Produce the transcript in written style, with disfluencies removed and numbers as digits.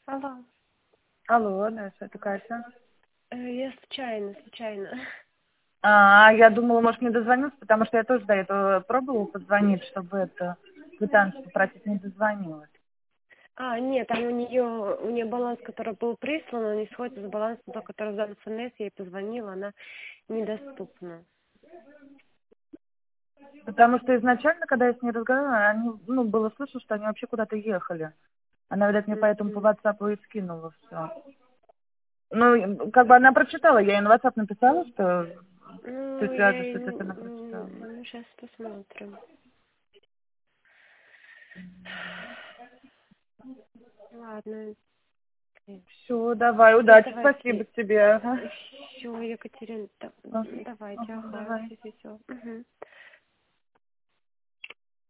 Алло. Алло, да, это Катя. Я случайно. Я думала, может, мне дозвонился, потому что я тоже до этого пробовала позвонить, чтобы это квитанцию попросить, не дозвонилась. Нет, там у нее баланс, который был прислан, он не сходится с балансом, тот, который сдан в ФНС, я ей позвонила, она недоступна. Потому что изначально, когда я с ней разговаривала, было слышно, что они вообще куда-то ехали. Она, видать, мне поэтому по Мгм. WhatsApp и скинула все. Ну, как бы она прочитала, я ей на WhatsApp написала, что ты Ну, я ей... свяжешься, то есть она прочитала. Ну, сейчас посмотрим. Ладно. Все, давай, Все, удачи, спасибо давайте. тебе. Ага. Все, Екатерина, А, давайте, ага, давай. все. Угу.